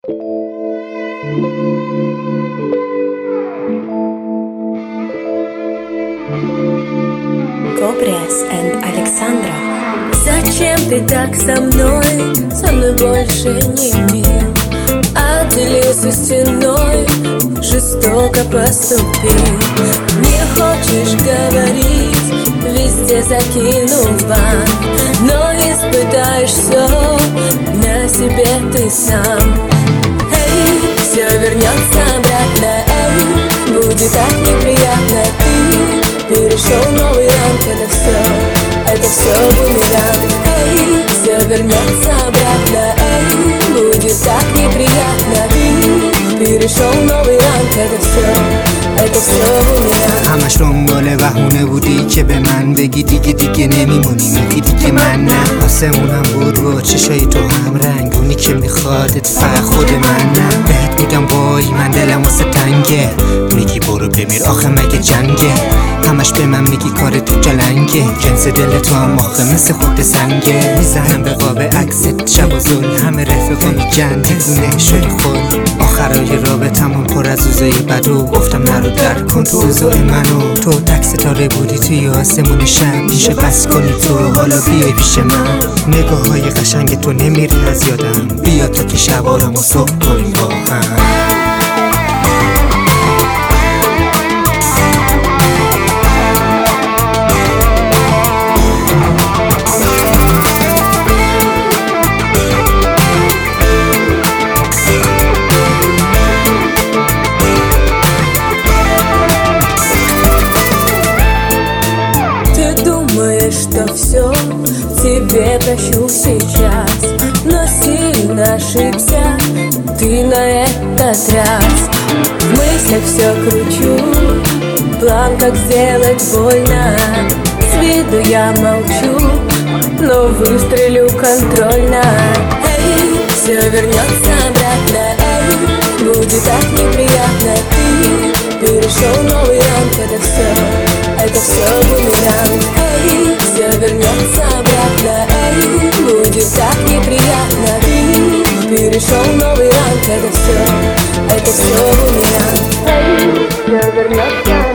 Кобрес и Александра. Зачем ты так со мной больше не мил? Отделился стеной, жестоко поступил. Не хочешь говорить, везде закинул бан, но испытаешь все на себе ты сам. Эй, все вернется обратно, эй, будет так неприятно. Ты перешел новый ранг, это все бумеранг. Эй, все вернется обратно, эй, будет так неприятно. Ты перешел новый ранг, это все بومیدم. همش دنبال بهونه بودی که به من بگی دیگه نمیمونی، میگیدی که من نه. آسمونم بود با چشای تو هم رنگونی که میخوادت فقط خود من نه. بهت میگم وای من دلم واسه تنگه، میگی برو بمیر آخه مگه جنگه. همش به من میگی کار تو جلنگه، جنس دل تو هم آخه مثل خود سنگه. میزنم به قاب عکست شب و ظل، همه رفقا میگن دیوونه شدی خود. آخرای رابطمون پر از روزای بد و گفتم نرو درک کن تو اوضاع منو. تو تک ستاره بودی توی آسمون شب، میشه بس کنی تو حالا بیای پیش من. نگاه های قشنگ تو نمیره از یادم، بیا تا که شبارمو صبح کنیم با هم. Что все тебе прощу сейчас, но сильно ошибся ты на этот раз. В мыслях все кручу, план как сделать больно. С виду я молчу, но выстрелю контрольно. Эй, все вернется обратно, эй, будет так неприятно. Ты перешел новый ранг, это все бумеранг. Эй, все вернется обратно, эй, будет так неприятно. Ты перешел новый ранг, это все бумеранг. Эй, все вернется.